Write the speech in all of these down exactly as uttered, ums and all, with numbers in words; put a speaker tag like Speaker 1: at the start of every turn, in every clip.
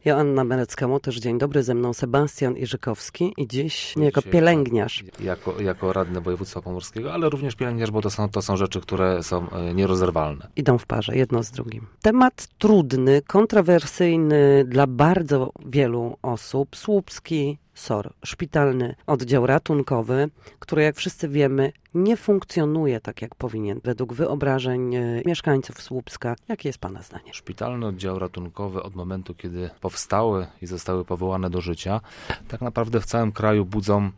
Speaker 1: Joanna Merecka-Łotysz, dzień dobry, ze mną Sebastian Irzykowski i dziś niejako
Speaker 2: Dzisiaj
Speaker 1: pielęgniarz.
Speaker 2: Jako, jako radny województwa pomorskiego, ale również pielęgniarz, bo to są, to są rzeczy, które są nierozerwalne.
Speaker 1: Idą w parze, jedno z drugim. Temat trudny, kontrowersyjny dla bardzo wielu osób. Słupski S O R, szpitalny oddział ratunkowy, który jak wszyscy wiemy nie funkcjonuje tak jak powinien według wyobrażeń mieszkańców Słupska. Jakie jest Pana zdanie?
Speaker 2: Szpitalny oddział ratunkowy od momentu, kiedy powstały i zostały powołane do życia, tak naprawdę w całym kraju budzą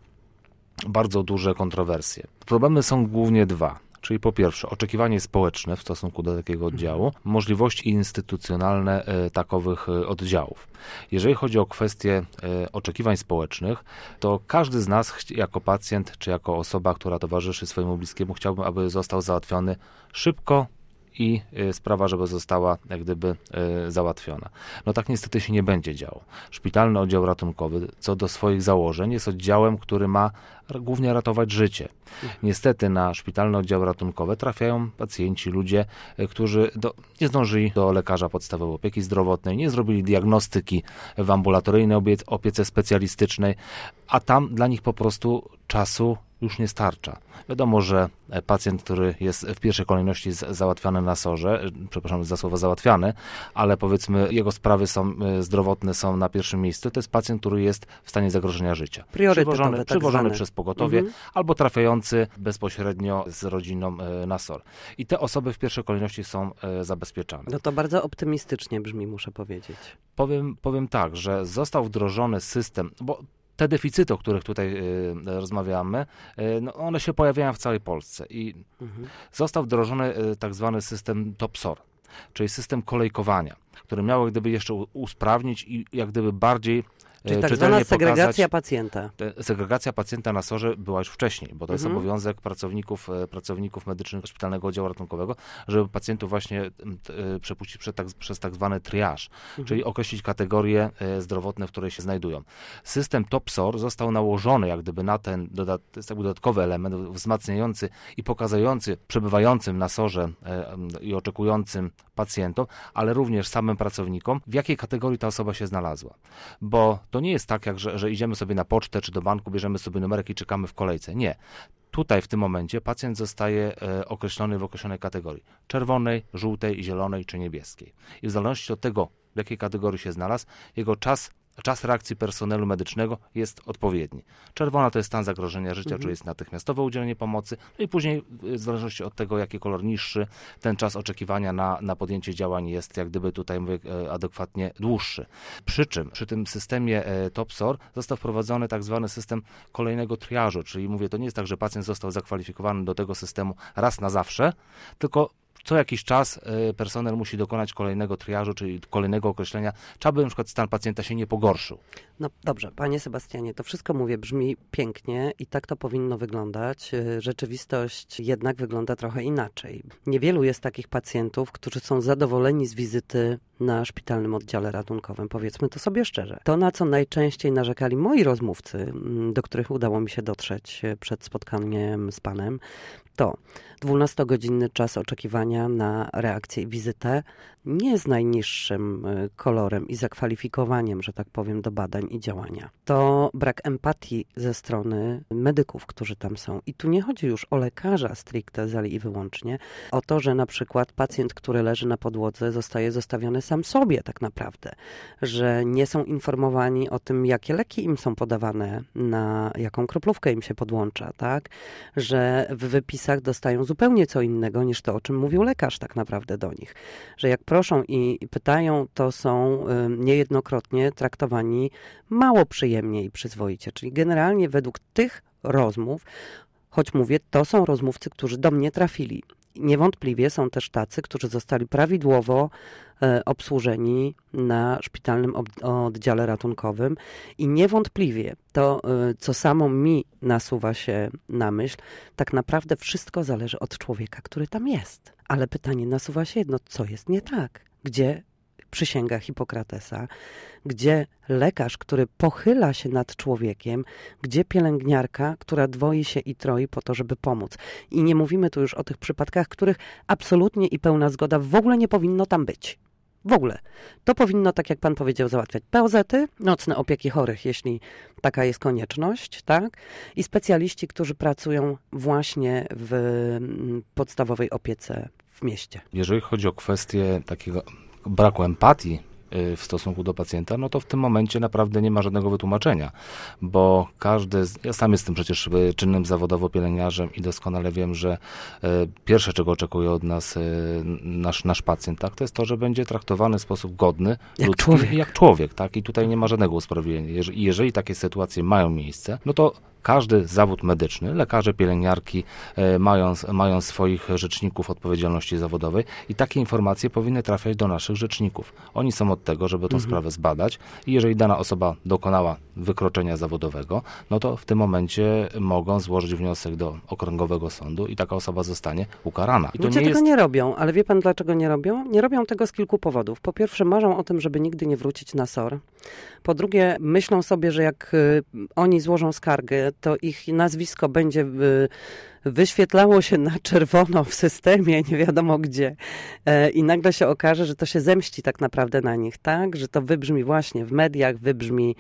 Speaker 2: bardzo duże kontrowersje. Problemy są głównie dwa. Czyli po pierwsze oczekiwanie społeczne w stosunku do takiego oddziału, możliwości instytucjonalne e, takowych e, oddziałów. Jeżeli chodzi o kwestie e, oczekiwań społecznych, to każdy z nas ch- jako pacjent czy jako osoba, która towarzyszy swojemu bliskiemu, chciałbym, aby został załatwiony szybko i y, sprawa, żeby została jak gdyby y, załatwiona. No tak niestety się nie będzie działo. Szpitalny oddział ratunkowy co do swoich założeń jest oddziałem, który ma r- głównie ratować życie. Niestety na szpitalne oddziały ratunkowe trafiają pacjenci, ludzie, y, którzy do, nie zdążyli do lekarza podstawowej opieki zdrowotnej, nie zrobili diagnostyki w ambulatoryjnej obie- opiece specjalistycznej, a tam dla nich po prostu czasu już nie starcza. Wiadomo, że pacjent, który jest w pierwszej kolejności załatwiany na S O R-ze, przepraszam za słowo załatwiany, ale powiedzmy jego sprawy są zdrowotne są na pierwszym miejscu, to jest pacjent, który jest w stanie zagrożenia życia. Przywożony, tak przywożony przez pogotowie mhm. albo trafiający bezpośrednio z rodziną na S O R. I te osoby w pierwszej kolejności są zabezpieczane.
Speaker 1: No to bardzo optymistycznie brzmi, muszę powiedzieć.
Speaker 2: Powiem, powiem tak, że został wdrożony system, bo te deficyty, o których tutaj y, rozmawiamy, y, no one się pojawiają w całej Polsce i mhm. został wdrożony y, tak zwany system Top S O R, czyli system kolejkowania, który miał jak gdyby jeszcze u, usprawnić i jak gdyby bardziej
Speaker 1: Czyli tak zwana segregacja
Speaker 2: pokazać,
Speaker 1: pacjenta.
Speaker 2: Segregacja pacjenta na S O R-ze była już wcześniej, bo to jest
Speaker 1: mhm.
Speaker 2: obowiązek pracowników, pracowników medycznych szpitalnego oddziału ratunkowego, żeby pacjentów właśnie przepuścić przez tak, przez tak zwany triaż, mhm. czyli określić kategorie zdrowotne, w której się znajdują. System Top S O R został nałożony jak gdyby na ten dodat, to jest dodatkowy element wzmacniający i pokazujący przebywającym na S O R-ze i oczekującym pacjentom, ale również samym pracownikom, w jakiej kategorii ta osoba się znalazła. Bo to nie jest tak, jak że, że idziemy sobie na pocztę czy do banku, bierzemy sobie numerek i czekamy w kolejce. Nie. Tutaj w tym momencie pacjent zostaje e, określony w określonej kategorii. Czerwonej, żółtej, zielonej czy niebieskiej. I w zależności od tego, w jakiej kategorii się znalazł, jego czas Czas reakcji personelu medycznego jest odpowiedni. Czerwona to jest stan zagrożenia życia, mhm. czyli jest natychmiastowe udzielenie pomocy, no i później w zależności od tego, jaki kolor niższy, ten czas oczekiwania na, na podjęcie działań jest jak gdyby tutaj mówię adekwatnie dłuższy. Przy czym przy tym systemie Top S O R został wprowadzony tak zwany system kolejnego triażu, czyli mówię, to nie jest tak, że pacjent został zakwalifikowany do tego systemu raz na zawsze, tylko co jakiś czas personel musi dokonać kolejnego triażu, czyli kolejnego określenia, czy aby na przykład stan pacjenta się nie pogorszył.
Speaker 1: No dobrze, panie Sebastianie, to wszystko mówię, brzmi pięknie i tak to powinno wyglądać. Rzeczywistość jednak wygląda trochę inaczej. Niewielu jest takich pacjentów, którzy są zadowoleni z wizyty na szpitalnym oddziale ratunkowym. Powiedzmy to sobie szczerze. To, na co najczęściej narzekali moi rozmówcy, do których udało mi się dotrzeć przed spotkaniem z panem, to dwunastogodzinny czas oczekiwania na reakcję i wizytę nie z najniższym kolorem i zakwalifikowaniem, że tak powiem, do badań i działania. To brak empatii ze strony medyków, którzy tam są. I tu nie chodzi już o lekarza stricte, zali i wyłącznie, o to, że na przykład pacjent, który leży na podłodze, zostaje zostawiony sam sobie tak naprawdę, że nie są informowani o tym, jakie leki im są podawane, na jaką kroplówkę im się podłącza, tak? Że w wypisach dostają zupełnie co innego niż to, o czym mówił lekarz tak naprawdę do nich. Że jak proszą i pytają, to są niejednokrotnie traktowani mało przyjemnie i przyzwoicie. Czyli generalnie według tych rozmów, choć mówię, to są rozmówcy, którzy do mnie trafili. Niewątpliwie są też tacy, którzy zostali prawidłowo e, obsłużeni na szpitalnym ob- oddziale ratunkowym i niewątpliwie to, e, co samo mi nasuwa się na myśl, tak naprawdę wszystko zależy od człowieka, który tam jest. Ale pytanie nasuwa się jedno, co jest nie tak? Gdzie przysięga Hipokratesa, gdzie lekarz, który pochyla się nad człowiekiem, gdzie pielęgniarka, która dwoi się i troi po to, żeby pomóc. I nie mówimy tu już o tych przypadkach, których absolutnie i pełna zgoda w ogóle nie powinno tam być. W ogóle. To powinno, tak jak pan powiedział, załatwiać P O Z-y, nocne opieki chorych, jeśli taka jest konieczność, tak? I specjaliści, którzy pracują właśnie w mm, podstawowej opiece w mieście.
Speaker 2: Jeżeli chodzi o kwestię takiego braku empatii w stosunku do pacjenta, no to w tym momencie naprawdę nie ma żadnego wytłumaczenia, bo każdy, z, ja sam jestem przecież czynnym zawodowo pielęgniarzem i doskonale wiem, że e, pierwsze, czego oczekuje od nas e, nasz, nasz pacjent, tak, to jest to, że będzie traktowany w sposób godny,
Speaker 1: jak
Speaker 2: ludzki,
Speaker 1: człowiek.
Speaker 2: jak człowiek, tak, i tutaj nie ma żadnego usprawiedliwienia. Jeżeli, jeżeli takie sytuacje mają miejsce, no to każdy zawód medyczny, lekarze, pielęgniarki e, mają, mają swoich rzeczników odpowiedzialności zawodowej i takie informacje powinny trafiać do naszych rzeczników. Oni są od tego, żeby tę
Speaker 1: Mhm.
Speaker 2: sprawę zbadać i jeżeli dana osoba dokonała wykroczenia zawodowego, no to w tym momencie mogą złożyć wniosek do okręgowego sądu i taka osoba zostanie ukarana. I to
Speaker 1: Ludzie
Speaker 2: nie
Speaker 1: tego
Speaker 2: jest...
Speaker 1: nie robią, ale wie pan dlaczego nie robią? Nie robią tego z kilku powodów. Po pierwsze marzą o tym, żeby nigdy nie wrócić na S O R. Po drugie myślą sobie, że jak y, oni złożą skargę, to ich nazwisko będzie y, wyświetlało się na czerwono w systemie, nie wiadomo gdzie. E, I nagle się okaże, że to się zemści tak naprawdę na nich, tak? Że to wybrzmi właśnie w mediach, wybrzmi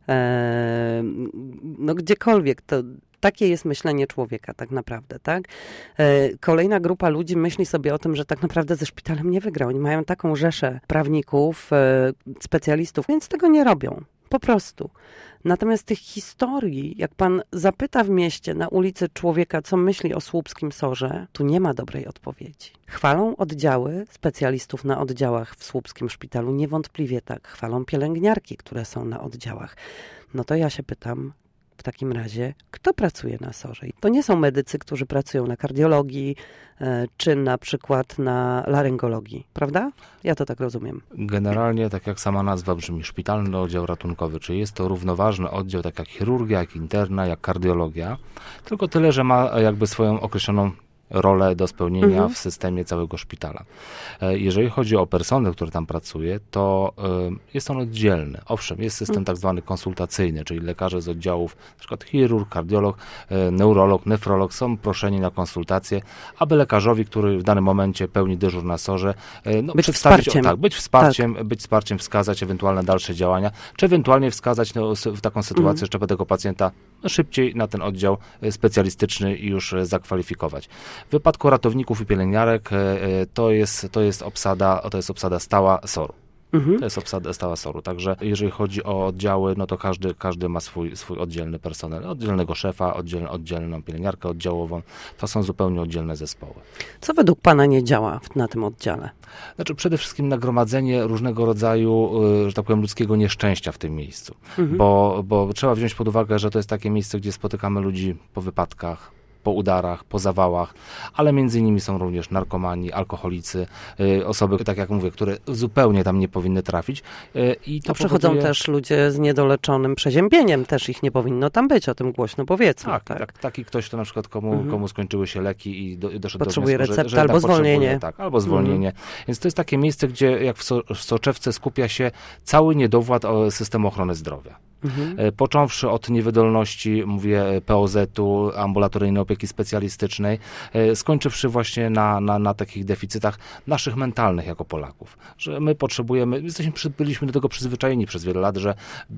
Speaker 1: e, no gdziekolwiek. To takie jest myślenie człowieka tak naprawdę, tak? E, Kolejna grupa ludzi myśli sobie o tym, że tak naprawdę ze szpitalem nie wygra. Oni mają taką rzeszę prawników, e, specjalistów, więc tego nie robią. Po prostu. Natomiast tych historii, jak pan zapyta w mieście, na ulicy człowieka, co myśli o słupskim S O R-ze, tu nie ma dobrej odpowiedzi. Chwalą oddziały specjalistów na oddziałach w słupskim szpitalu, niewątpliwie tak. Chwalą pielęgniarki, które są na oddziałach. No to ja się pytam, w takim razie, kto pracuje na S O R-ze? To nie są medycy, którzy pracują na kardiologii, e, czy na przykład na laryngologii, prawda? Ja to tak rozumiem.
Speaker 2: Generalnie, tak jak sama nazwa brzmi, szpitalny oddział ratunkowy, czyli jest to równoważny oddział, tak jak chirurgia, jak interna, jak kardiologia, tylko tyle, że ma jakby swoją określoną rolę do spełnienia
Speaker 1: Mhm.
Speaker 2: w systemie całego szpitala. E, Jeżeli chodzi o personel, który tam pracuje, to e, jest on oddzielny. Owszem, jest system
Speaker 1: Mhm.
Speaker 2: tak zwany konsultacyjny, czyli lekarze z oddziałów, na przykład chirurg, kardiolog, e, neurolog, nefrolog są proszeni na konsultacje, aby lekarzowi, który w danym momencie pełni dyżur na S O R-ze, e, no,
Speaker 1: Być
Speaker 2: przedstawić,
Speaker 1: wsparciem.
Speaker 2: tak, być wsparciem, być wsparciem, wskazać ewentualne dalsze działania, czy ewentualnie wskazać no, s- w taką sytuację,
Speaker 1: Mhm.
Speaker 2: żeby tego pacjenta no, szybciej na ten oddział e, specjalistyczny już e, zakwalifikować. W wypadku ratowników i pielęgniarek e, e, to jest, to jest obsada, to jest obsada stała S O R-u.
Speaker 1: Mhm.
Speaker 2: To jest obsada stała S O R-u. Także jeżeli chodzi o oddziały, no to każdy, każdy ma swój, swój oddzielny personel. Oddzielnego szefa, oddziel, oddzielną pielęgniarkę oddziałową. To są zupełnie oddzielne zespoły.
Speaker 1: Co według pana nie działa w- na tym oddziale?
Speaker 2: Znaczy przede wszystkim nagromadzenie różnego rodzaju, y, że tak powiem, ludzkiego nieszczęścia w tym miejscu.
Speaker 1: Mhm.
Speaker 2: Bo, bo trzeba wziąć pod uwagę, że to jest takie miejsce, gdzie spotykamy ludzi po wypadkach, po udarach, po zawałach, ale między innymi są również narkomani, alkoholicy, y, osoby, tak jak mówię, które zupełnie tam nie powinny trafić. Y, i to
Speaker 1: To przychodzą
Speaker 2: powoduje...
Speaker 1: też ludzie z niedoleczonym przeziębieniem, też ich nie powinno tam być, o tym głośno powiedzmy.
Speaker 2: Tak,
Speaker 1: tak.
Speaker 2: tak. taki ktoś, kto na przykład komu,
Speaker 1: Mhm.
Speaker 2: komu skończyły się leki i do, i doszedł
Speaker 1: Potrzebuje
Speaker 2: do wniosku,
Speaker 1: recepty
Speaker 2: że, że
Speaker 1: albo
Speaker 2: jednak potrzebuje,
Speaker 1: zwolnienie.
Speaker 2: Tak, albo zwolnienie. Więc to jest takie miejsce, gdzie jak w, so, w soczewce skupia się cały niedowład o, systemu ochrony zdrowia.
Speaker 1: Mhm.
Speaker 2: E, Począwszy od niewydolności, mówię, P O Z-u, ambulatoryjnej opieki specjalistycznej, e, skończywszy właśnie na, na, na takich deficytach naszych mentalnych jako Polaków. Że my potrzebujemy, jesteśmy, przy- byliśmy do tego przyzwyczajeni przez wiele lat, że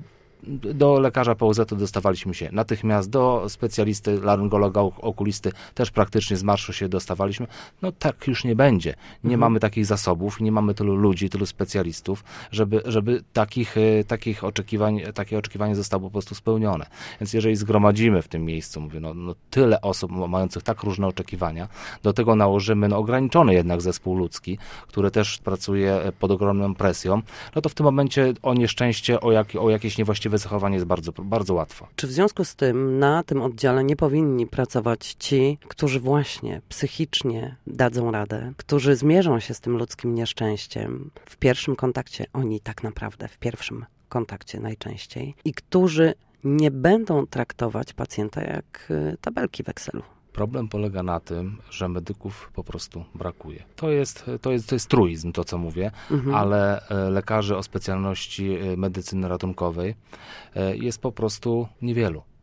Speaker 2: do lekarza P O Z-u dostawaliśmy się natychmiast, do specjalisty, laryngologa, ok- okulisty też praktycznie z marszu się dostawaliśmy. No tak już nie będzie. Nie
Speaker 1: Mhm.
Speaker 2: mamy takich zasobów, nie mamy tylu ludzi, tylu specjalistów, żeby, żeby takich, e, takich oczekiwań, takie oczekiwanie zostało po prostu spełnione. Więc jeżeli zgromadzimy w tym miejscu, mówię, no, no tyle osób ma- mających tak różne oczekiwania, do tego nałożymy no, ograniczony jednak zespół ludzki, który też pracuje e, pod ogromną presją, no to w tym momencie o nieszczęście, o, jak, o jakieś niewłaściwe zachowanie jest bardzo, bardzo łatwo.
Speaker 1: Czy w związku z tym na tym oddziale nie powinni pracować ci, którzy właśnie psychicznie dadzą radę, którzy zmierzą się z tym ludzkim nieszczęściem w pierwszym kontakcie, oni tak naprawdę w pierwszym kontakcie najczęściej, i którzy nie będą traktować pacjenta jak y, tabelki w Excelu?
Speaker 2: Problem polega na tym, że medyków po prostu brakuje. To jest, to jest, to jest truizm, to co mówię,
Speaker 1: Mhm.
Speaker 2: ale e, lekarzy o specjalności e, medycyny ratunkowej e, jest po prostu niewielu.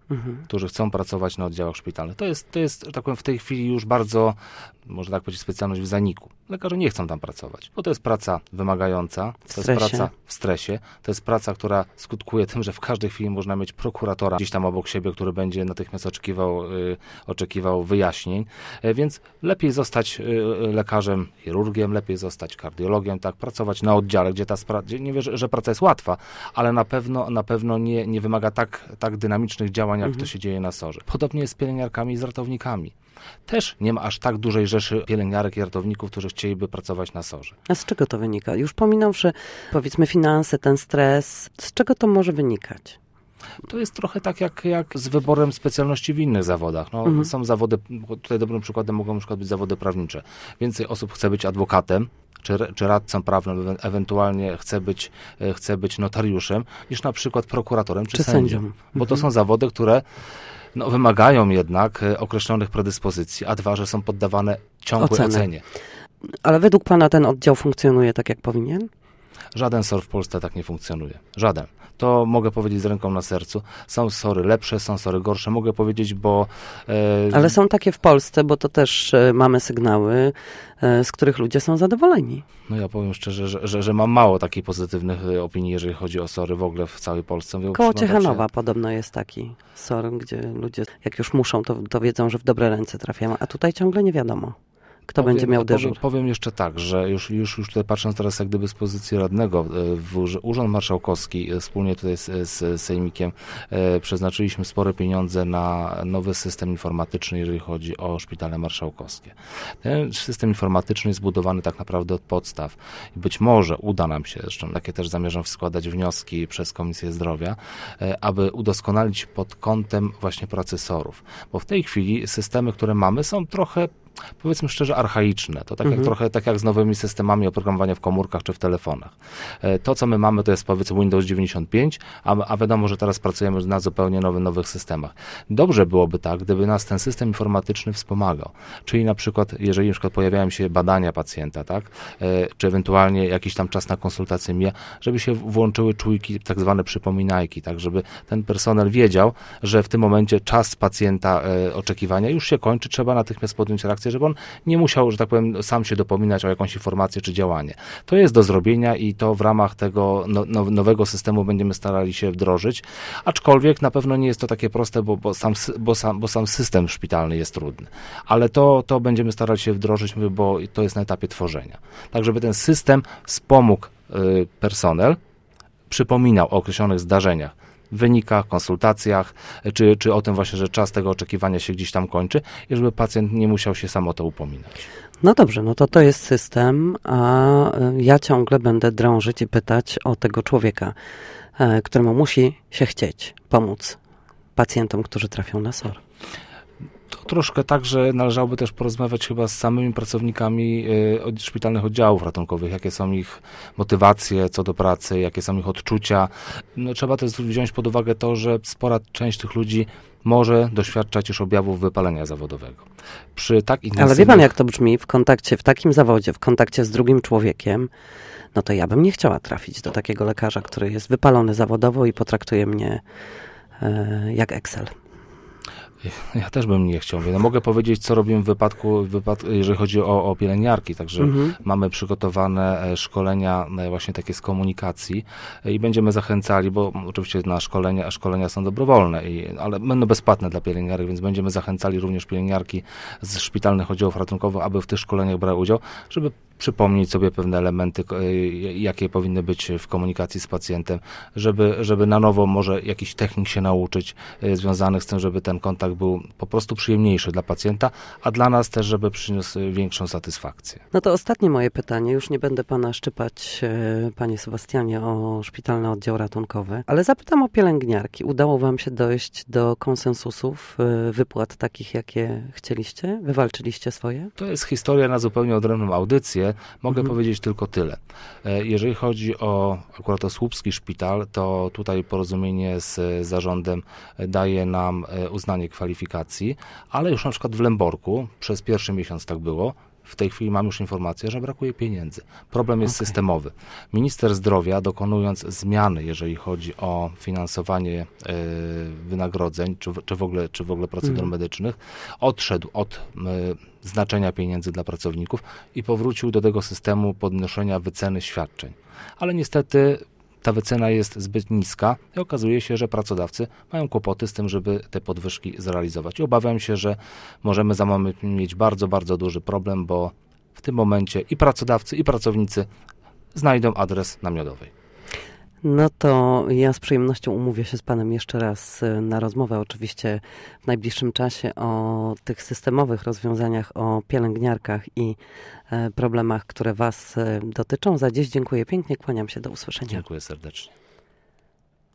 Speaker 2: mhm. którzy chcą pracować na oddziałach szpitalnych. To jest, to jest, że tak powiem, w tej chwili już bardzo, można tak powiedzieć, specjalność w zaniku. Lekarze nie chcą tam pracować, bo to jest praca wymagająca, to jest praca w stresie, to jest praca, która skutkuje tym, że w każdej chwili można mieć prokuratora gdzieś tam obok siebie, który będzie natychmiast oczekiwał, y, oczekiwał wyjaśnień, y, więc lepiej zostać y, lekarzem, chirurgiem, lepiej zostać kardiologiem, tak, pracować na oddziale, gdzie ta spra- gdzie nie wierzę, że praca jest łatwa, ale na pewno, na pewno nie, nie wymaga tak, tak dynamicznych działań, jak mhm. to się dzieje na sorze. Podobnie jest z pielęgniarkami i z ratownikami. Też nie ma aż tak dużej rzeszy pielęgniarek i ratowników, którzy chcieliby pracować na sorze.
Speaker 1: A z czego to wynika? Już pominąwszy, powiedzmy, finanse, ten stres, z czego to może wynikać?
Speaker 2: To jest trochę tak jak, jak z wyborem specjalności w innych zawodach. No, mhm. Są zawody, tutaj dobrym przykładem mogą na przykład być zawody prawnicze. Więcej osób chce być adwokatem, czy, czy radcą prawnym, e- ewentualnie chce być, e- chce być notariuszem, niż na przykład prokuratorem czy, czy sędzią. sędzią. Bo mhm. to są zawody, które no, wymagają jednak określonych predyspozycji, a dwa, że są poddawane ciągłej Oceny. ocenie.
Speaker 1: Ale według pana ten oddział funkcjonuje tak, jak powinien?
Speaker 2: Żaden S O R w Polsce tak nie funkcjonuje. Żaden. To mogę powiedzieć z ręką na sercu. Są sory lepsze, są sory gorsze. Mogę powiedzieć, bo...
Speaker 1: E... Ale są takie w Polsce, bo to też e, mamy sygnały, e, z których ludzie są zadowoleni.
Speaker 2: No ja powiem szczerze, że, że, że mam mało takich pozytywnych opinii, jeżeli chodzi o sory w ogóle w całej Polsce. Mówię,
Speaker 1: Koło Ciechanowa się... podobno jest taki sor, gdzie ludzie jak już muszą, to, to wiedzą, że w dobre ręce trafiają. A tutaj ciągle nie wiadomo. Kto powiem, będzie miał dyżur?
Speaker 2: Powiem, powiem jeszcze tak, że już, już, już tutaj patrząc teraz jak gdyby z pozycji radnego, w Urząd Marszałkowski wspólnie tutaj z, z Sejmikiem e, przeznaczyliśmy spore pieniądze na nowy system informatyczny, jeżeli chodzi o szpitale marszałkowskie. Ten system informatyczny jest zbudowany tak naprawdę od podstaw. Być może uda nam się, zresztą takie też zamierzam składać wnioski przez Komisję Zdrowia, e, aby udoskonalić pod kątem właśnie pracy sorów. Bo w tej chwili systemy, które mamy, są trochę, powiedzmy szczerze, archaiczne. To tak, mhm. jak, trochę tak jak z nowymi systemami oprogramowania w komórkach czy w telefonach. To, co my mamy, to jest powiedzmy Windows dziewięćdziesiąt pięć, a, a wiadomo, że teraz pracujemy na zupełnie nowych, nowych systemach. Dobrze byłoby tak, gdyby nas ten system informatyczny wspomagał. Czyli na przykład, jeżeli na przykład pojawiają się badania pacjenta, tak, czy ewentualnie jakiś tam czas na konsultację mija, żeby się włączyły czujki, tak zwane przypominajki, tak, żeby ten personel wiedział, że w tym momencie czas pacjenta e, oczekiwania już się kończy, trzeba natychmiast podjąć reakcję, żeby on nie musiał, że tak powiem, sam się dopominać o jakąś informację czy działanie. To jest do zrobienia i to w ramach tego no, no, nowego systemu będziemy starali się wdrożyć, aczkolwiek na pewno nie jest to takie proste, bo, bo, sam, bo, sam, bo sam system szpitalny jest trudny. Ale to, to będziemy starali się wdrożyć, bo to jest na etapie tworzenia. Tak, żeby ten system wspomógł y, personel, przypominał o określonych zdarzeniach, wynikach, konsultacjach, czy, czy o tym właśnie, że czas tego oczekiwania się gdzieś tam kończy i żeby pacjent nie musiał się sam o to upominać.
Speaker 1: No dobrze, no to to jest system, a ja ciągle będę drążyć i pytać o tego człowieka, któremu musi się chcieć pomóc pacjentom, którzy trafią na S O R.
Speaker 2: To troszkę tak, że należałoby też porozmawiać chyba z samymi pracownikami y, szpitalnych oddziałów ratunkowych, jakie są ich motywacje co do pracy, jakie są ich odczucia. No, trzeba też wziąć pod uwagę to, że spora część tych ludzi może doświadczać już objawów wypalenia zawodowego. Przy tak intensywnych...
Speaker 1: Ale wie pan, jak to brzmi w kontakcie, w takim zawodzie, w kontakcie z drugim człowiekiem, no to ja bym nie chciała trafić do takiego lekarza, który jest wypalony zawodowo i potraktuje mnie y, jak Excel.
Speaker 2: Ja też bym nie chciał. No, mogę powiedzieć, co robimy w wypadku, w wypadku jeżeli chodzi o, o pielęgniarki. Także mhm. mamy przygotowane szkolenia właśnie takie z komunikacji i będziemy zachęcali, bo oczywiście na szkolenia, szkolenia są dobrowolne, i, ale będą bezpłatne dla pielęgniarek, więc będziemy zachęcali również pielęgniarki z szpitalnych oddziałów ratunkowych, aby w tych szkoleniach brały udział, żeby przypomnieć sobie pewne elementy, jakie powinny być w komunikacji z pacjentem, żeby, żeby na nowo może jakiś technik się nauczyć związanych z tym, żeby ten kontakt był po prostu przyjemniejszy dla pacjenta, a dla nas też, żeby przyniósł większą satysfakcję.
Speaker 1: No to ostatnie moje pytanie, już nie będę pana szczypać, panie Sebastianie, o szpitalny oddział ratunkowy, ale zapytam o pielęgniarki. Udało wam się dojść do konsensusów, wypłat takich, jakie chcieliście? Wywalczyliście swoje?
Speaker 2: To jest historia na zupełnie odrębną audycję. Mogę mhm. powiedzieć tylko tyle. Jeżeli chodzi o akurat o Słupski Szpital, to tutaj porozumienie z zarządem daje nam uznanie kwalifikacji, ale już na przykład w Lęborku przez pierwszy miesiąc tak było, w tej chwili mam już informację, że brakuje pieniędzy. Problem jest
Speaker 1: Okay.
Speaker 2: systemowy. Minister zdrowia, dokonując zmiany, jeżeli chodzi o finansowanie y, wynagrodzeń, czy, czy, w ogóle, czy w ogóle procedur
Speaker 1: Mm.
Speaker 2: medycznych, odszedł od y, znaczenia pieniędzy dla pracowników i powrócił do tego systemu podnoszenia wyceny świadczeń. Ale niestety ta wycena jest zbyt niska i okazuje się, że pracodawcy mają kłopoty z tym, żeby te podwyżki zrealizować. I obawiam się, że możemy za moment mieć bardzo, bardzo duży problem, bo w tym momencie i pracodawcy, i pracownicy znajdą adres na Miodowej.
Speaker 1: No to ja z przyjemnością umówię się z Panem jeszcze raz na rozmowę, oczywiście w najbliższym czasie, o tych systemowych rozwiązaniach, o pielęgniarkach i problemach, które Was dotyczą. Za dziś dziękuję pięknie, kłaniam się, do usłyszenia.
Speaker 2: Dziękuję serdecznie.